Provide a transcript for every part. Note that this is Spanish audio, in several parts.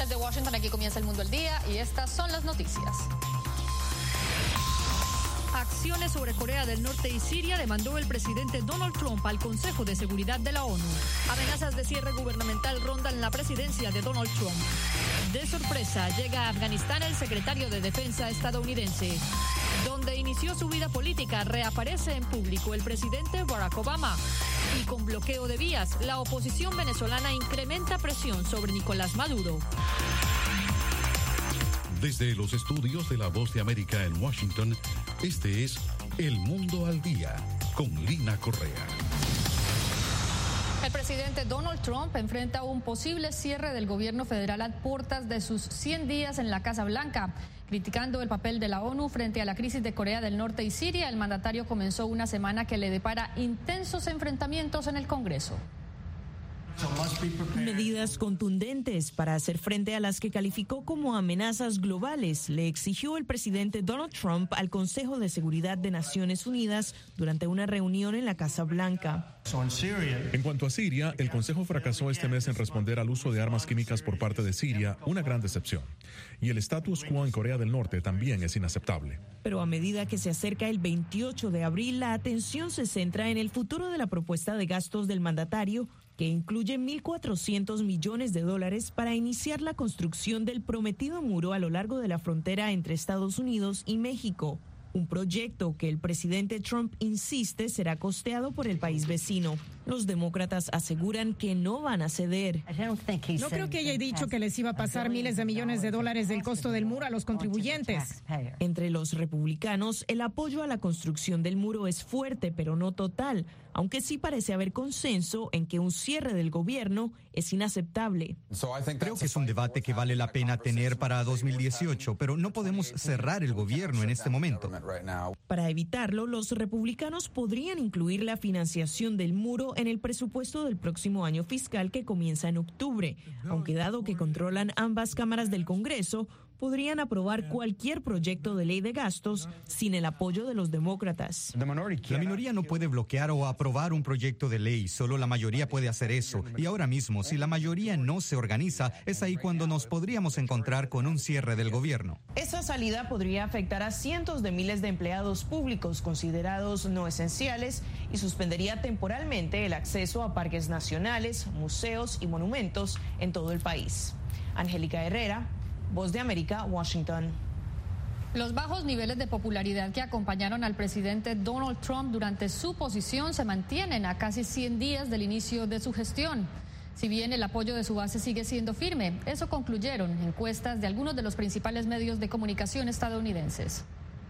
Desde Washington, aquí comienza El Mundo al Día y estas son las noticias. Acciones sobre Corea del Norte y Siria demandó el presidente Donald Trump al Consejo de Seguridad de la ONU. Amenazas de cierre gubernamental rondan la presidencia de Donald Trump. De sorpresa, llega a Afganistán el secretario de Defensa estadounidense. Donde inició su vida política, reaparece en público el presidente Barack Obama. Y con bloqueo de vías, la oposición venezolana incrementa presión sobre Nicolás Maduro. Desde los estudios de La Voz de América en Washington, este es El Mundo al Día, con Lina Correa. El presidente Donald Trump enfrenta un posible cierre del gobierno federal a puertas de sus 100 días en la Casa Blanca. Criticando el papel de la ONU frente a la crisis de Corea del Norte y Siria, el mandatario comenzó una semana que le depara intensos enfrentamientos en el Congreso. Medidas contundentes para hacer frente a las que calificó como amenazas globales le exigió el presidente Donald Trump al Consejo de Seguridad de Naciones Unidas durante una reunión en la Casa Blanca. En cuanto a Siria, el Consejo fracasó este mes en responder al uso de armas químicas por parte de Siria, una gran decepción. Y el status quo en Corea del Norte también es inaceptable. Pero a medida que se acerca el 28 de abril, la atención se centra en el futuro de la propuesta de gastos del mandatario, que incluye $1.400 millones para iniciar la construcción del prometido muro a lo largo de la frontera entre Estados Unidos y México. Un proyecto que el presidente Trump insiste será costeado por el país vecino. Los demócratas aseguran que no van a ceder. No creo que haya dicho que les iba a pasar miles de millones de dólares del costo del muro a los contribuyentes. Entre los republicanos, el apoyo a la construcción del muro es fuerte, pero no total, aunque sí parece haber consenso en que un cierre del gobierno es inaceptable. Creo que es un debate que vale la pena tener para 2018, pero no podemos cerrar el gobierno en este momento. Para evitarlo, los republicanos podrían incluir la financiación del muro en el presupuesto del próximo año fiscal que comienza en octubre, aunque dado que controlan ambas cámaras del Congreso, podrían aprobar cualquier proyecto de ley de gastos sin el apoyo de los demócratas. La minoría no puede bloquear o aprobar un proyecto de ley, solo la mayoría puede hacer eso. Y ahora mismo, si la mayoría no se organiza, es ahí cuando nos podríamos encontrar con un cierre del gobierno. Esa salida podría afectar a cientos de miles de empleados públicos considerados no esenciales y suspendería temporalmente el acceso a parques nacionales, museos y monumentos en todo el país. Angélica Herrera, Voz de América, Washington. Los bajos niveles de popularidad que acompañaron al presidente Donald Trump durante su posición se mantienen a casi 100 días del inicio de su gestión. Si bien el apoyo de su base sigue siendo firme, eso concluyeron encuestas de algunos de los principales medios de comunicación estadounidenses.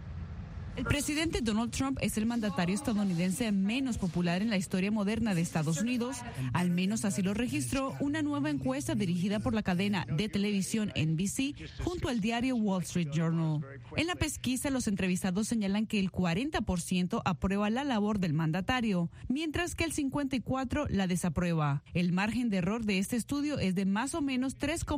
El presidente Donald Trump es el mandatario estadounidense menos popular en la historia moderna de Estados Unidos. Al menos así lo registró una nueva encuesta dirigida por la cadena de televisión NBC junto al diario Wall Street Journal. En la pesquisa, los entrevistados señalan que el 40% aprueba la labor del mandatario, mientras que el 54% la desaprueba. El margen de error de este estudio es de más o menos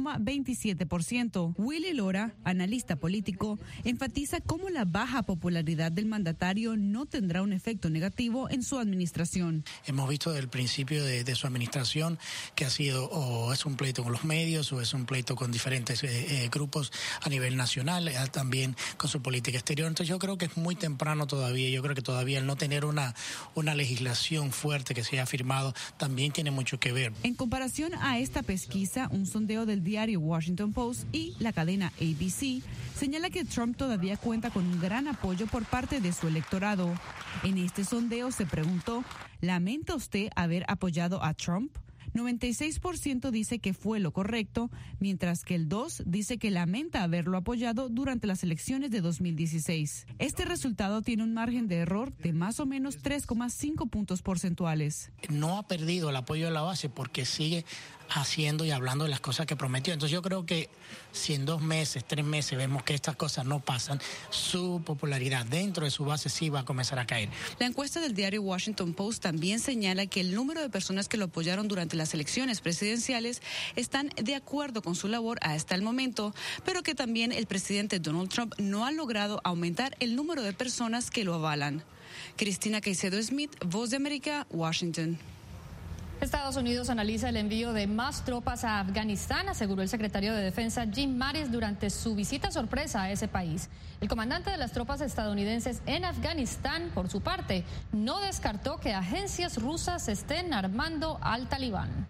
3,27%. Willy Lora, analista político, enfatiza cómo la baja popularidad del mandatario no tendrá un efecto negativo en su administración. Hemos visto desde el principio de su administración que ha sido o es un pleito con los medios o es un pleito con diferentes grupos a nivel nacional, también con su política exterior. Entonces yo creo que es muy temprano todavía. Yo creo que todavía el no tener una legislación fuerte que se haya firmado también tiene mucho que ver. En comparación a esta pesquisa, un sondeo del diario Washington Post y la cadena ABC señala que Trump todavía cuenta con un gran apoyo por parte de su electorado. En este sondeo se preguntó, ¿lamenta usted haber apoyado a Trump? 96% dice que fue lo correcto, mientras que el 2% dice que lamenta haberlo apoyado durante las elecciones de 2016. Este resultado tiene un margen de error de más o menos 3,5 puntos porcentuales. No ha perdido el apoyo de la base porque sigue haciendo y hablando de las cosas que prometió. Entonces yo creo que si en 2 meses, 3 meses vemos que estas cosas no pasan, su popularidad dentro de su base sí va a comenzar a caer. La encuesta del diario Washington Post también señala que el número de personas que lo apoyaron durante las elecciones presidenciales están de acuerdo con su labor hasta el momento, pero que también el presidente Donald Trump no ha logrado aumentar el número de personas que lo avalan. Cristina Caicedo Smith, Voz de América, Washington. Estados Unidos analiza el envío de más tropas a Afganistán, aseguró el secretario de Defensa Jim Mattis durante su visita sorpresa a ese país. El comandante de las tropas estadounidenses en Afganistán, por su parte, no descartó que agencias rusas estén armando al talibán.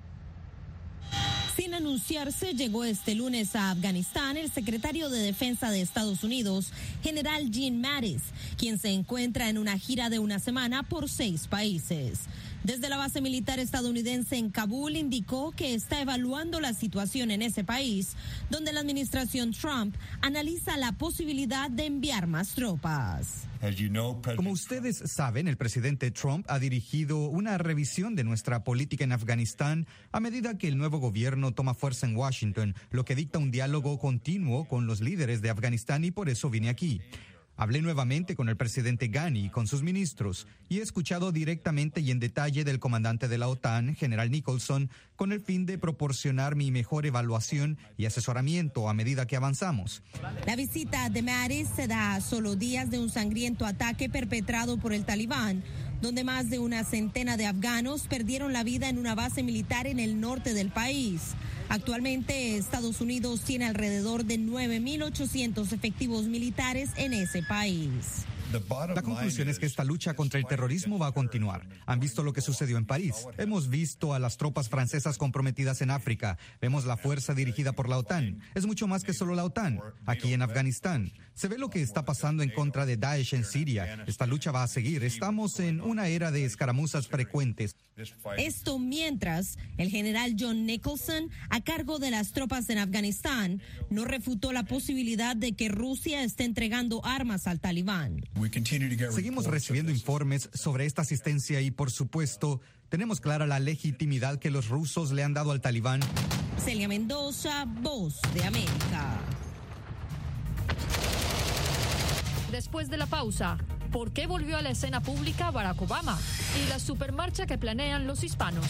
Sin anunciarse, llegó este lunes a Afganistán el secretario de Defensa de Estados Unidos, general Jim Mattis, quien se encuentra en una gira de una semana por 6 países. Desde la base militar estadounidense en Kabul indicó que está evaluando la situación en ese país, donde la administración Trump analiza la posibilidad de enviar más tropas. Como ustedes saben, el presidente Trump ha dirigido una revisión de nuestra política en Afganistán a medida que el nuevo gobierno toma fuerza en Washington, lo que dicta un diálogo continuo con los líderes de Afganistán y por eso vine aquí. Hablé nuevamente con el presidente Ghani y con sus ministros y he escuchado directamente y en detalle del comandante de la OTAN, general Nicholson, con el fin de proporcionar mi mejor evaluación y asesoramiento a medida que avanzamos. La visita de Mattis se da a solo días de un sangriento ataque perpetrado por el talibán, donde más de una centena de afganos perdieron la vida en una base militar en el norte del país. Actualmente, Estados Unidos tiene alrededor de 9.800 efectivos militares en ese país. La conclusión es que esta lucha contra el terrorismo va a continuar. Han visto lo que sucedió en París. Hemos visto a las tropas francesas comprometidas en África. Vemos la fuerza dirigida por la OTAN. Es mucho más que solo la OTAN. Aquí en Afganistán se ve lo que está pasando en contra de Daesh en Siria. Esta lucha va a seguir. Estamos en una era de escaramuzas frecuentes. Esto mientras el general John Nicholson, a cargo de las tropas en Afganistán, no refutó la posibilidad de que Rusia esté entregando armas al talibán. Seguimos recibiendo informes sobre esta asistencia y, por supuesto, tenemos clara la legitimidad que los rusos le han dado al talibán. Celia Mendoza, Voz de América. Después de la pausa, ¿por qué volvió a la escena pública Barack Obama? Y la supermarcha que planean los hispanos.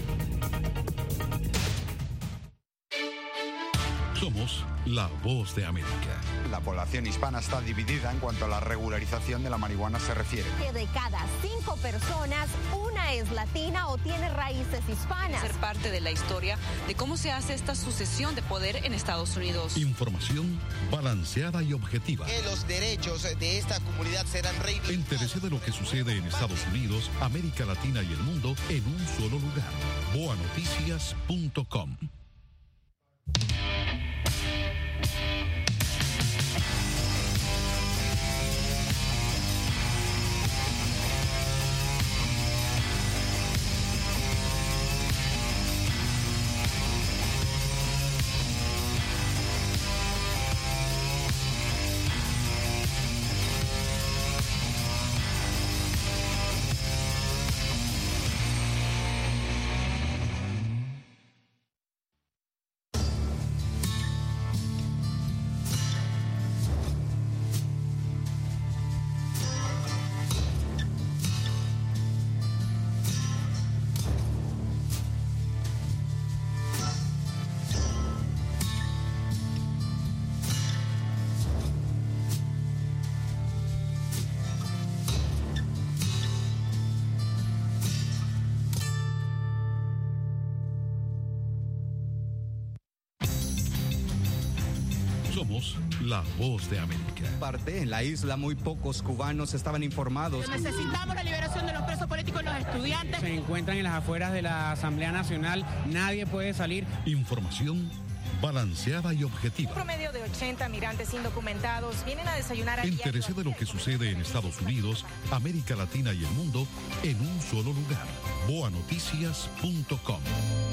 Somos la Voz de América. La población hispana está dividida en cuanto a la regularización de la marihuana se refiere. Que de cada 5 personas, una es latina o tiene raíces hispanas. Ser parte de la historia de cómo se hace esta sucesión de poder en Estados Unidos. Información balanceada y objetiva. Que los derechos de esta comunidad serán reivindicados. Entérese de lo que sucede en Estados Unidos, América Latina y el mundo en un solo lugar. boanoticias.com. Somos la Voz de América. En la isla muy pocos cubanos estaban informados. Necesitamos la liberación de los presos políticos y los estudiantes. Se encuentran en las afueras de la Asamblea Nacional, nadie puede salir. Información balanceada y objetiva. Un promedio de 80 migrantes indocumentados vienen a desayunar. Entérese de lo que sucede en Estados Unidos, América Latina y el mundo en un solo lugar. boanoticias.com.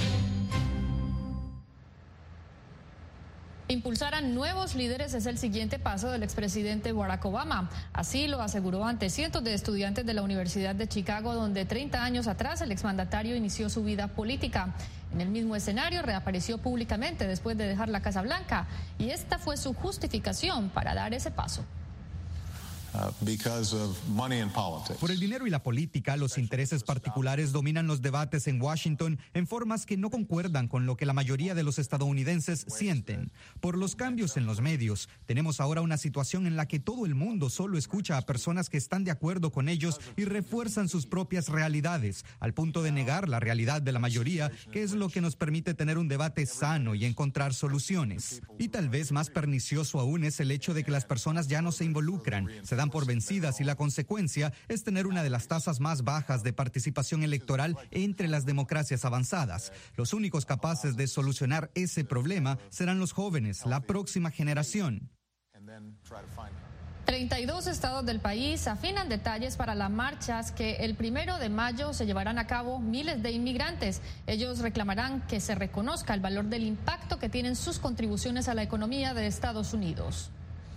Impulsar a nuevos líderes es el siguiente paso del expresidente Barack Obama. Así lo aseguró ante cientos de estudiantes de la Universidad de Chicago, donde 30 años atrás el exmandatario inició su vida política. En el mismo escenario reapareció públicamente después de dejar la Casa Blanca, y esta fue su justificación para dar ese paso. Por el dinero y la política, los intereses particulares dominan los debates en Washington en formas que no concuerdan con lo que la mayoría de los estadounidenses sienten. Por los cambios en los medios, tenemos ahora una situación en la que todo el mundo solo escucha a personas que están de acuerdo con ellos y refuerzan sus propias realidades, al punto de negar la realidad de la mayoría, que es lo que nos permite tener un debate sano y encontrar soluciones. Y tal vez más pernicioso aún es el hecho de que las personas ya no se involucran, se dan por vencidas y la consecuencia es tener una de las tasas más bajas de participación electoral entre las democracias avanzadas. Los únicos capaces de solucionar ese problema serán los jóvenes, la próxima generación. 32 estados del país afinan detalles para las marchas que el 1 de mayo se llevarán a cabo miles de inmigrantes. Ellos reclamarán que se reconozca el valor del impacto que tienen sus contribuciones a la economía de Estados Unidos.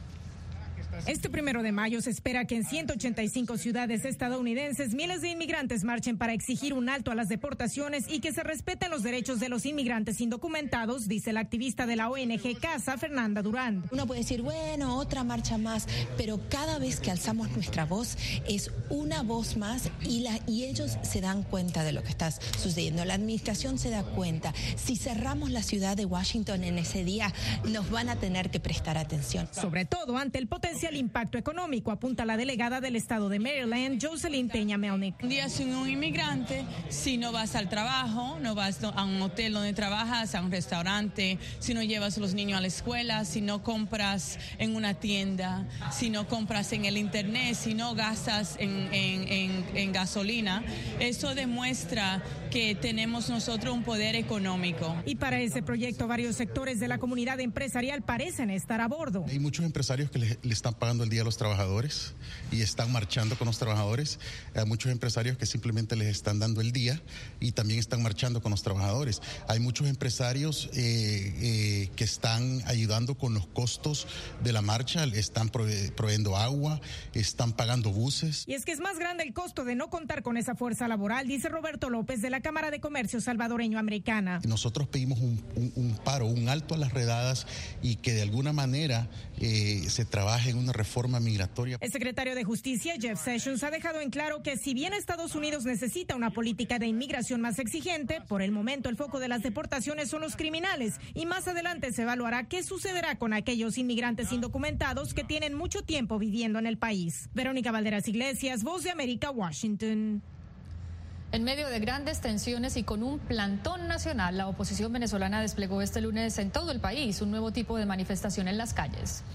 Este 1 de mayo se espera que en 185 ciudades estadounidenses miles de inmigrantes marchen para exigir un alto a las deportaciones y que se respeten los derechos de los inmigrantes indocumentados, dice la activista de la ONG CASA, Fernanda Durán. Uno puede decir, bueno, otra marcha más, pero cada vez que alzamos nuestra voz es una voz más y ellos se dan cuenta de lo que está sucediendo. La administración se da cuenta. Si cerramos la ciudad de Washington en ese día, nos van a tener que prestar atención. Sobre todo ante el potencial impacto económico, apunta la delegada del estado de Maryland, Jocelyn Peña Melnick. Un día sin un inmigrante, si no vas al trabajo, no vas a un hotel donde trabajas, a un restaurante, si no llevas a los niños a la escuela, si no compras en una tienda, si no compras en el internet, si no gastas en gasolina, eso demuestra que tenemos nosotros un poder económico. Y para ese proyecto, varios sectores de la comunidad empresarial parecen estar a bordo. Hay muchos empresarios que le están pagando el día a los trabajadores y están marchando con los trabajadores. Hay muchos empresarios que simplemente les están dando el día y también están marchando con los trabajadores. Hay muchos empresarios que están ayudando con los costos de la marcha, están proveyendo agua, están pagando buses. Y es que es más grande el costo de no contar con esa fuerza laboral, dice Roberto López de la Cámara de Comercio Salvadoreño-Americana. Nosotros pedimos un paro, un alto a las redadas y que de alguna manera se trabaje en una reforma migratoria. El secretario de Justicia, Jeff Sessions, ha dejado en claro que si bien Estados Unidos necesita una política de inmigración más exigente, por el momento el foco de las deportaciones son los criminales y más adelante se evaluará qué sucederá con aquellos inmigrantes indocumentados que tienen mucho tiempo viviendo en el país. Verónica Valderas Iglesias, Voz de América, Washington. En medio de grandes tensiones y con un plantón nacional, la oposición venezolana desplegó este lunes en todo el país un nuevo tipo de manifestación en las calles.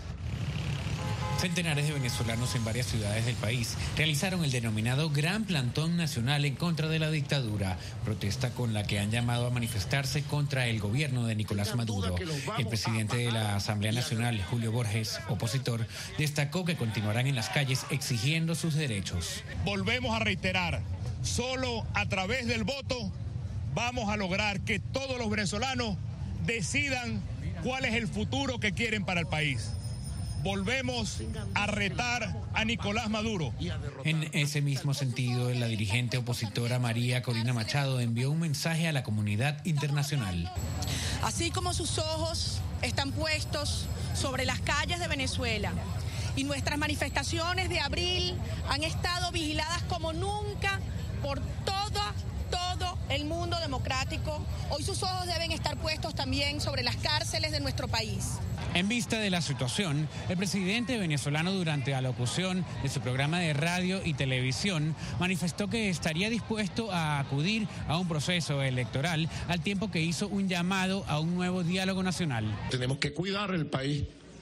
Centenares de venezolanos en varias ciudades del país realizaron el denominado Gran Plantón Nacional en contra de la dictadura, protesta con la que han llamado a manifestarse contra el gobierno de Nicolás Maduro. El presidente de la Asamblea Nacional, Julio Borges, opositor, destacó que continuarán en las calles exigiendo sus derechos. Volvemos a reiterar, solo a través del voto vamos a lograr que todos los venezolanos decidan cuál es el futuro que quieren para el país. Volvemos a retar a Nicolás Maduro. En ese mismo sentido, la dirigente opositora María Corina Machado envió un mensaje a la comunidad internacional. Así como sus ojos están puestos sobre las calles de Venezuela y nuestras manifestaciones de abril han estado vigiladas como nunca por todo el mundo democrático, hoy sus ojos deben estar puestos también sobre las cárceles de nuestro país. En vista de la situación, el presidente venezolano durante la locución de su programa de radio y televisión manifestó que estaría dispuesto a acudir a un proceso electoral al tiempo que hizo un llamado a un nuevo diálogo nacional. Tenemos que cuidar el país.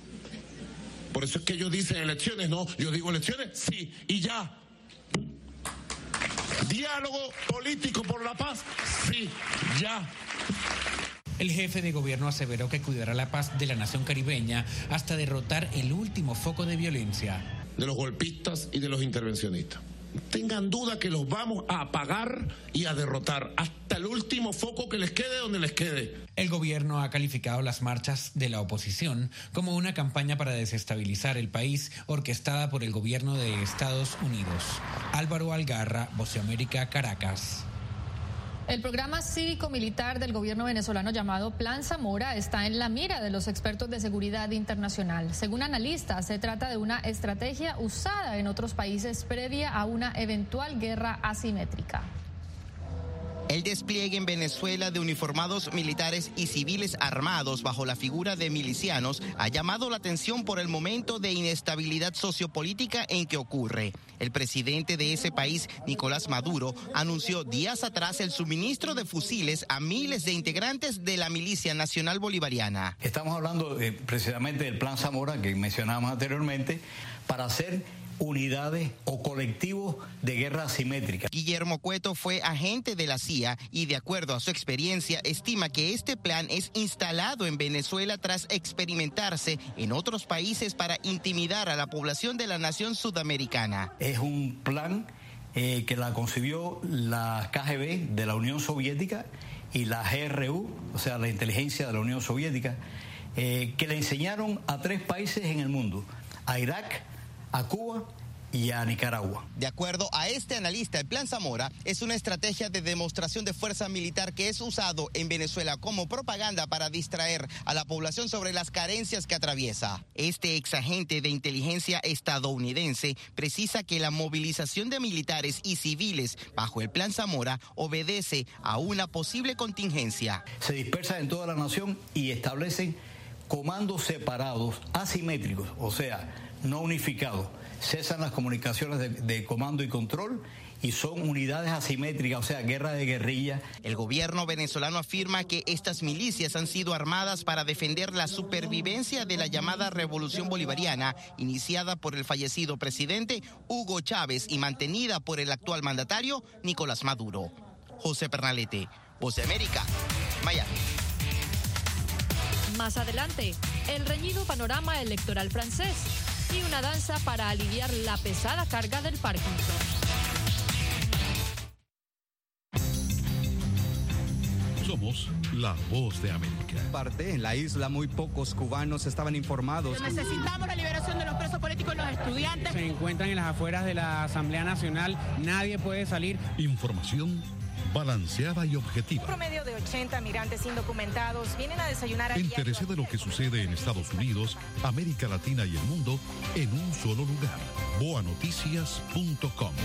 Por eso es que ellos dicen elecciones, no, yo digo elecciones, sí, y ya. Diálogo político por la paz, sí, ya. El jefe de gobierno aseveró que cuidará la paz de la nación caribeña hasta derrotar el último foco de violencia. De los golpistas y de los intervencionistas. Tengan duda que los vamos a apagar y a derrotar hasta el último foco que les quede donde les quede. El gobierno ha calificado las marchas de la oposición como una campaña para desestabilizar el país orquestada por el gobierno de Estados Unidos. Álvaro Algarra, Voz de América, Caracas. El programa cívico-militar del gobierno venezolano llamado Plan Zamora está en la mira de los expertos de seguridad internacional. Según analistas, se trata de una estrategia usada en otros países previa a una eventual guerra asimétrica. El despliegue en Venezuela de uniformados militares y civiles armados bajo la figura de milicianos ha llamado la atención por el momento de inestabilidad sociopolítica en que ocurre. El presidente de ese país, Nicolás Maduro, anunció días atrás el suministro de fusiles a miles de integrantes de la Milicia Nacional Bolivariana. Estamos hablando precisamente del Plan Zamora que mencionábamos anteriormente para hacer unidades o colectivos de guerra asimétrica. Guillermo Cueto fue agente de la CIA y, de acuerdo a su experiencia, estima que este plan es instalado en Venezuela tras experimentarse en otros países para intimidar a la población de la nación sudamericana. Es un plan que la concibió la KGB de la Unión Soviética y la GRU, o sea, la inteligencia de la Unión Soviética, que le enseñaron a 3 países en el mundo, a Irak, a Cuba y a Nicaragua. De acuerdo a este analista, el Plan Zamora es una estrategia de demostración de fuerza militar que es usado en Venezuela como propaganda para distraer a la población sobre las carencias que atraviesa. Este exagente de inteligencia estadounidense precisa que la movilización de militares y civiles bajo el Plan Zamora obedece a una posible contingencia. Se dispersan en toda la nación y establecen comandos separados, asimétricos, o sea, no unificados. Cesan las comunicaciones de comando y control y son unidades asimétricas, o sea, guerra de guerrilla. El gobierno venezolano afirma que estas milicias han sido armadas para defender la supervivencia de la llamada Revolución Bolivariana, iniciada por el fallecido presidente Hugo Chávez y mantenida por el actual mandatario Nicolás Maduro. José Pernalete, Voz de América, Miami. Más adelante, el reñido panorama electoral francés y una danza para aliviar la pesada carga del Parkinson. Somos la Voz de América. En la isla muy pocos cubanos estaban informados. Necesitamos la liberación de los presos políticos y los estudiantes. Se encuentran en las afueras de la Asamblea Nacional, nadie puede salir. Información balanceada y objetiva. Un promedio de 80 migrantes indocumentados vienen a desayunar. Entérese de lo que sucede en Estados Unidos, América Latina y el mundo en un solo lugar. boanoticias.com.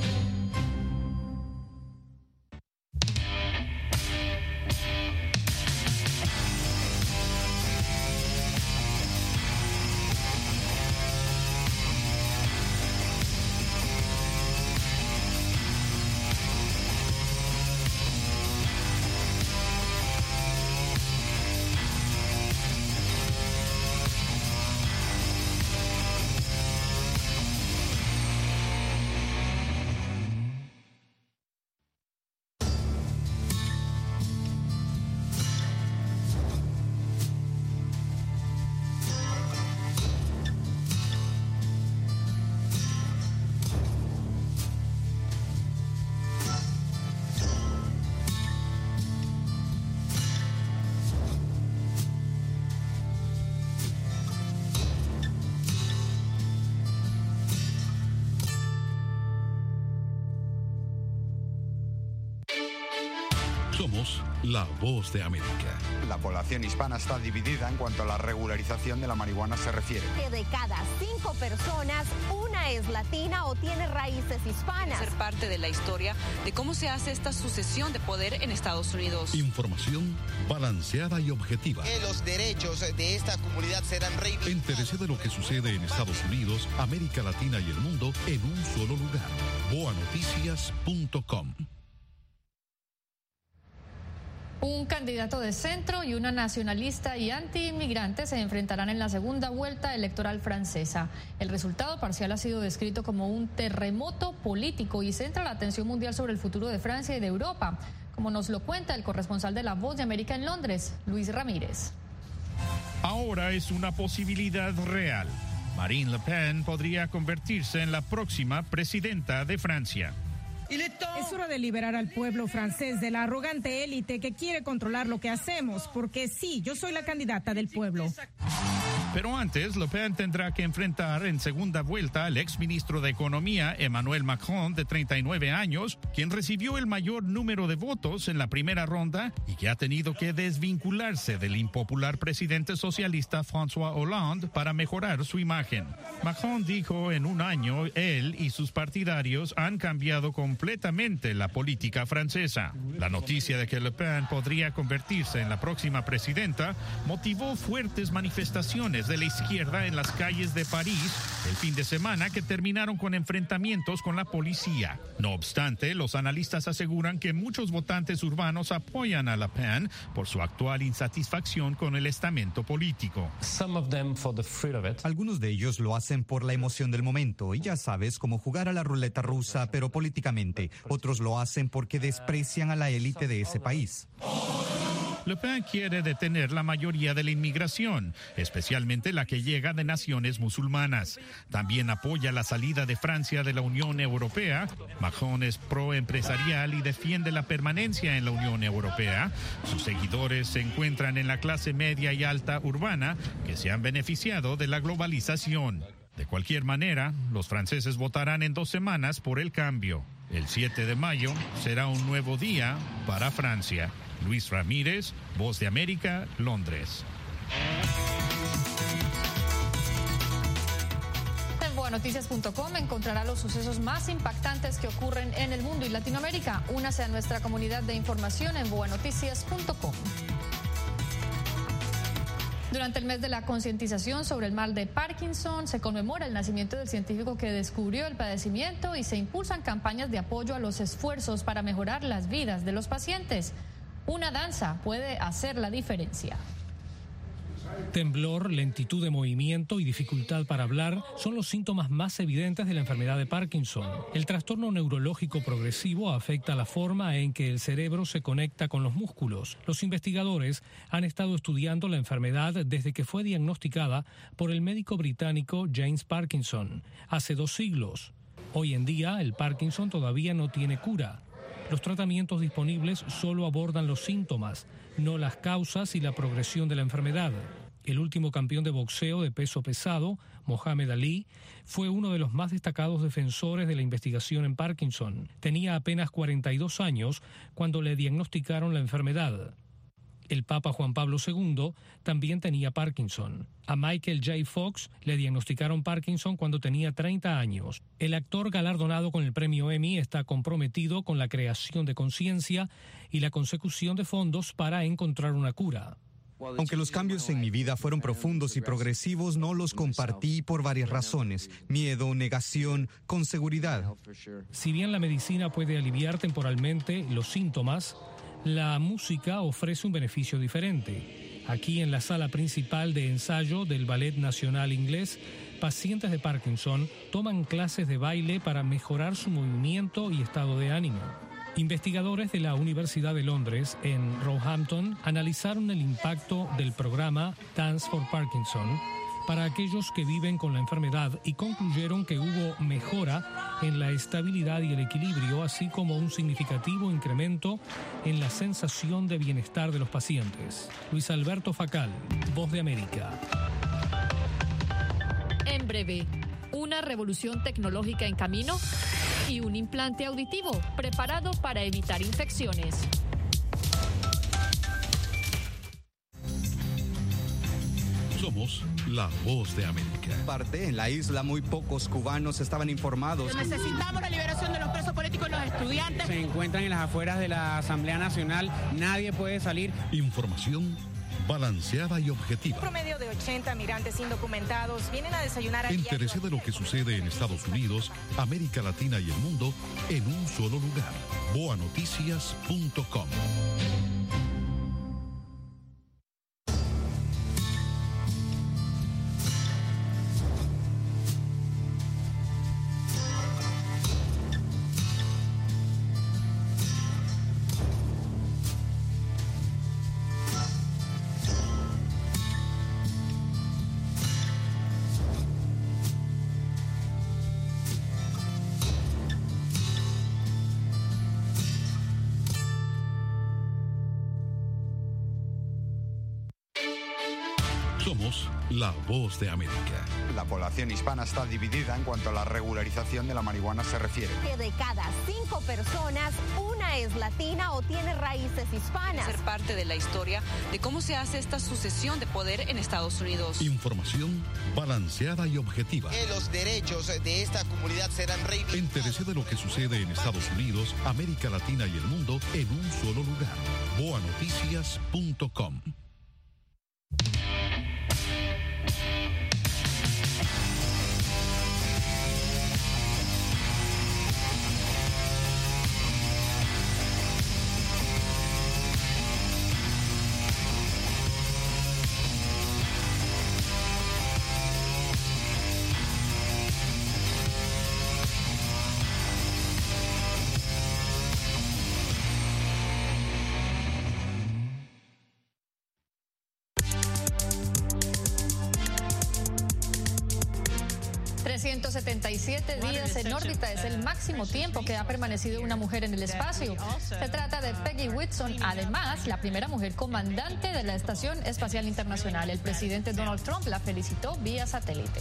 Somos la Voz de América. La población hispana está dividida en cuanto a la regularización de la marihuana se refiere. Que de cada 5 personas, una es latina o tiene raíces hispanas. Ser parte de la historia de cómo se hace esta sucesión de poder en Estados Unidos. Información balanceada y objetiva. Que los derechos de esta comunidad serán reivindicados. Entérese de lo que sucede en Estados Unidos, América Latina y el mundo en un solo lugar. boanoticias.com. Un candidato de centro y una nacionalista y anti-inmigrante se enfrentarán en la segunda vuelta electoral francesa. El resultado parcial ha sido descrito como un terremoto político y centra la atención mundial sobre el futuro de Francia y de Europa, como nos lo cuenta el corresponsal de La Voz de América en Londres, Luis Ramírez. Ahora es una posibilidad real. Marine Le Pen podría convertirse en la próxima presidenta de Francia. Es hora de liberar al pueblo francés de la arrogante élite que quiere controlar lo que hacemos, porque sí, yo soy la candidata del pueblo. Pero antes, Le Pen tendrá que enfrentar en segunda vuelta al exministro de Economía, Emmanuel Macron, de 39 años, quien recibió el mayor número de votos en la primera ronda y que ha tenido que desvincularse del impopular presidente socialista François Hollande para mejorar su imagen. Macron dijo en un año, él y sus partidarios han cambiado completamente la política francesa. La noticia de que Le Pen podría convertirse en la próxima presidenta motivó fuertes manifestaciones de la izquierda en las calles de París el fin de semana que terminaron con enfrentamientos con la policía. No obstante, los analistas aseguran que muchos votantes urbanos apoyan a Le Pen por su actual insatisfacción con el estamento político. Algunos de ellos lo hacen por la emoción del momento y ya sabes, como jugar a la ruleta rusa, pero políticamente. Otros lo hacen porque desprecian a la élite de ese país. Le Pen quiere detener la mayoría de la inmigración, especialmente la que llega de naciones musulmanas. También apoya la salida de Francia de la Unión Europea. Macron es pro-empresarial y defiende la permanencia en la Unión Europea. Sus seguidores se encuentran en la clase media y alta urbana que se han beneficiado de la globalización. De cualquier manera, los franceses votarán en 2 semanas por el cambio. El 7 de mayo será un nuevo día para Francia. Luis Ramírez, Voz de América, Londres. En boanoticias.com encontrará los sucesos más impactantes que ocurren en el mundo y Latinoamérica. Únase a nuestra comunidad de información en boanoticias.com. Durante el mes de la concientización sobre el mal de Parkinson, se conmemora el nacimiento del científico que descubrió el padecimiento y se impulsan campañas de apoyo a los esfuerzos para mejorar las vidas de los pacientes. Una danza puede hacer la diferencia. Temblor, lentitud de movimiento y dificultad para hablar son los síntomas más evidentes de la enfermedad de Parkinson. El trastorno neurológico progresivo afecta la forma en que el cerebro se conecta con los músculos. Los investigadores han estado estudiando la enfermedad desde que fue diagnosticada por el médico británico James Parkinson hace 2 siglos. Hoy en día, el Parkinson todavía no tiene cura. Los tratamientos disponibles solo abordan los síntomas, no las causas y la progresión de la enfermedad. El último campeón de boxeo de peso pesado, Mohamed Ali, fue uno de los más destacados defensores de la investigación en Parkinson. Tenía apenas 42 años cuando le diagnosticaron la enfermedad. El Papa Juan Pablo II también tenía Parkinson. A Michael J. Fox le diagnosticaron Parkinson cuando tenía 30 años. El actor galardonado con el premio Emmy está comprometido con la creación de conciencia y la consecución de fondos para encontrar una cura. Aunque los cambios en mi vida fueron profundos y progresivos, no los compartí por varias razones. Miedo, negación, con seguridad. Si bien la medicina puede aliviar temporalmente los síntomas, la música ofrece un beneficio diferente. Aquí en la sala principal de ensayo del Ballet Nacional Inglés, pacientes de Parkinson toman clases de baile para mejorar su movimiento y estado de ánimo. Investigadores de la Universidad de Londres en Roehampton analizaron el impacto del programa Dance for Parkinson para aquellos que viven con la enfermedad y concluyeron que hubo mejora en la estabilidad y el equilibrio, así como un significativo incremento en la sensación de bienestar de los pacientes. Luis Alberto Facal, Voz de América. En breve, una revolución tecnológica en camino y un implante auditivo preparado para evitar infecciones. Somos la Voz de América. En la isla muy pocos cubanos estaban informados. Necesitamos la liberación de los presos políticos y los estudiantes. Se encuentran en las afueras de la Asamblea Nacional. Nadie puede salir. Información balanceada y objetiva. Un promedio de 80 migrantes indocumentados vienen a desayunar aquí. Entérese de lo que sucede en Estados Unidos, América Latina y el mundo en un solo lugar. boanoticias.com. Somos la voz de América. La población hispana está dividida en cuanto a la regularización de la marihuana se refiere. Que de cada 5 personas, una es latina o tiene raíces hispanas. Ser parte de la historia de cómo se hace esta sucesión de poder en Estados Unidos. Información balanceada y objetiva. Que los derechos de esta comunidad serán reivindicados. Entérese de lo que sucede en Estados Unidos, América Latina y el mundo en un solo lugar. boanoticias.com. días en órbita es el máximo tiempo que ha permanecido una mujer en el espacio. Se trata de Peggy Whitson, además la primera mujer comandante de la Estación Espacial Internacional. El presidente Donald Trump la felicitó vía satélite.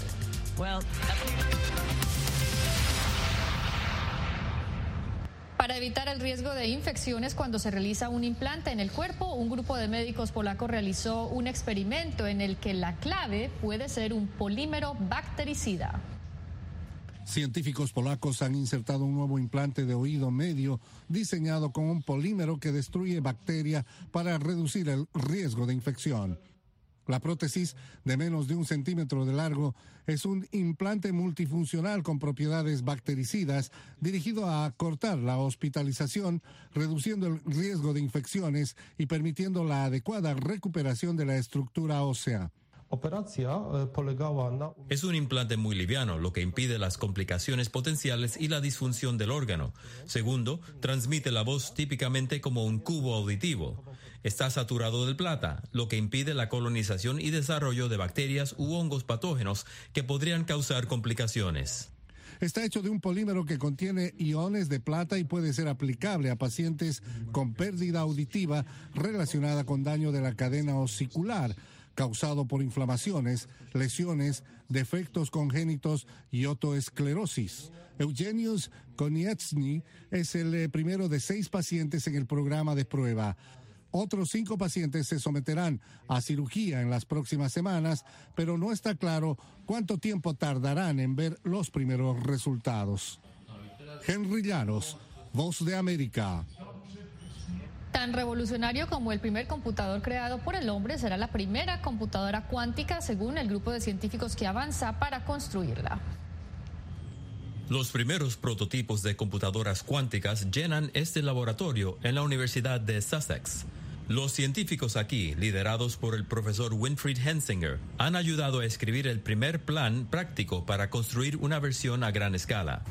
Para evitar el riesgo de infecciones cuando se realiza un implante en el cuerpo, un grupo de médicos polacos realizó un experimento en el que la clave puede ser un polímero bactericida. Científicos polacos han insertado un nuevo implante de oído medio diseñado con un polímero que destruye bacterias para reducir el riesgo de infección. La prótesis, de menos de 1 centímetro de largo, es un implante multifuncional con propiedades bactericidas dirigido a cortar la hospitalización, reduciendo el riesgo de infecciones y permitiendo la adecuada recuperación de la estructura ósea. Es un implante muy liviano, lo que impide las complicaciones potenciales y la disfunción del órgano. Segundo, transmite la voz típicamente como un cubo auditivo. Está saturado de plata, lo que impide la colonización y desarrollo de bacterias u hongos patógenos que podrían causar complicaciones. Está hecho de un polímero que contiene iones de plata y puede ser aplicable a pacientes con pérdida auditiva relacionada con daño de la cadena osicular, causado por inflamaciones, lesiones, defectos congénitos y otoesclerosis. Eugeniusz Konieczny es el primero de 6 pacientes en el programa de prueba. Otros 5 pacientes se someterán a cirugía en las próximas semanas, pero no está claro cuánto tiempo tardarán en ver los primeros resultados. Henry Llanos, Voz de América. Tan revolucionario como el primer computador creado por el hombre, será la primera computadora cuántica, según el grupo de científicos que avanza para construirla. Los primeros prototipos de computadoras cuánticas llenan este laboratorio en la Universidad de Sussex. Los científicos aquí, liderados por el profesor Winfried Hensinger, han ayudado a escribir el primer plan práctico para construir una versión a gran escala.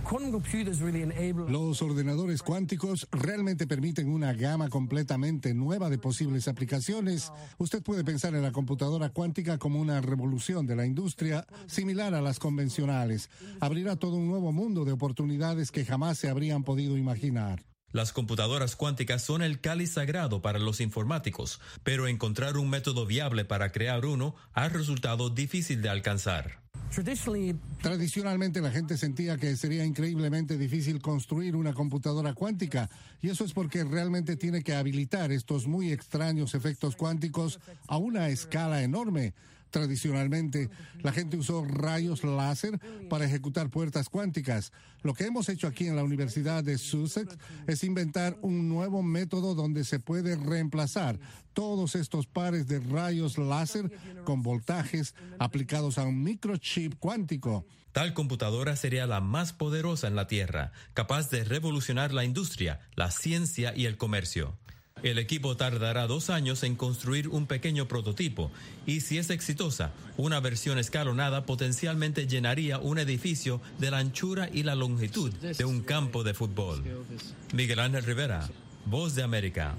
Los ordenadores cuánticos realmente permiten una gama completamente nueva de posibles aplicaciones. Usted puede pensar en la computadora cuántica como una revolución de la industria similar a las convencionales. Abrirá todo un nuevo mundo de oportunidades que jamás se habrían podido imaginar. Las computadoras cuánticas son el cáliz sagrado para los informáticos, pero encontrar un método viable para crear uno ha resultado difícil de alcanzar. Tradicionalmente la gente sentía que sería increíblemente difícil construir una computadora cuántica, y eso es porque realmente tiene que habilitar estos muy extraños efectos cuánticos a una escala enorme. Tradicionalmente, la gente usó rayos láser para ejecutar puertas cuánticas. Lo que hemos hecho aquí en la Universidad de Sussex es inventar un nuevo método donde se puede reemplazar todos estos pares de rayos láser con voltajes aplicados a un microchip cuántico. Tal computadora sería la más poderosa en la Tierra, capaz de revolucionar la industria, la ciencia y el comercio. El equipo tardará 2 años en construir un pequeño prototipo y, si es exitosa, una versión escalonada potencialmente llenaría un edificio de la anchura y la longitud de un campo de fútbol. Miguel Ángel Rivera, Voz de América.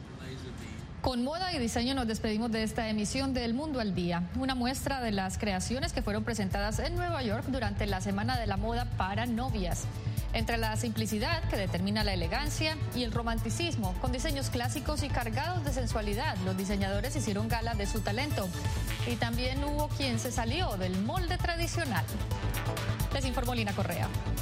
Con moda y diseño nos despedimos de esta emisión de El Mundo al Día, una muestra de las creaciones que fueron presentadas en Nueva York durante la Semana de la Moda para Novias. Entre la simplicidad, que determina la elegancia, y el romanticismo, con diseños clásicos y cargados de sensualidad, los diseñadores hicieron gala de su talento. Y también hubo quien se salió del molde tradicional. Les informó Lina Correa.